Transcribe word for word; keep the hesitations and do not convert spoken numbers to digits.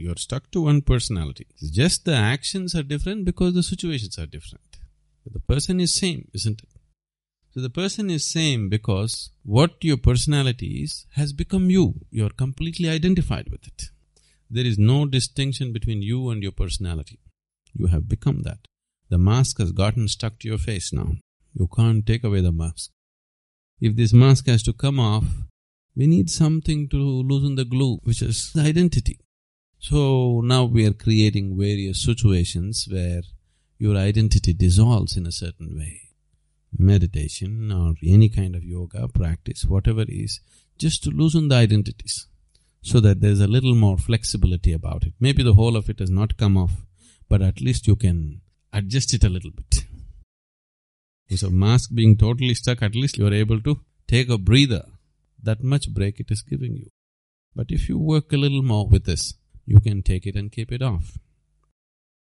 You're stuck to one personality. It's just the actions are different because the situations are different. But the person is same, isn't it? So the person is same because what your personality is has become you. You're completely identified with it. There is no distinction between you and your personality. You have become that. The mask has gotten stuck to your face now. You can't take away the mask. If this mask has to come off, we need something to loosen the glue, which is the identity. So now we are creating various situations where your identity dissolves in a certain way. Meditation or any kind of yoga practice, whatever it is, just to loosen the identities so that there's a little more flexibility about it. Maybe the whole of it has not come off, but at least you can adjust it a little bit. With a mask being totally stuck, at least you're able to take a breather. That much break it is giving you. But if you work a little more with this, you can take it and keep it off.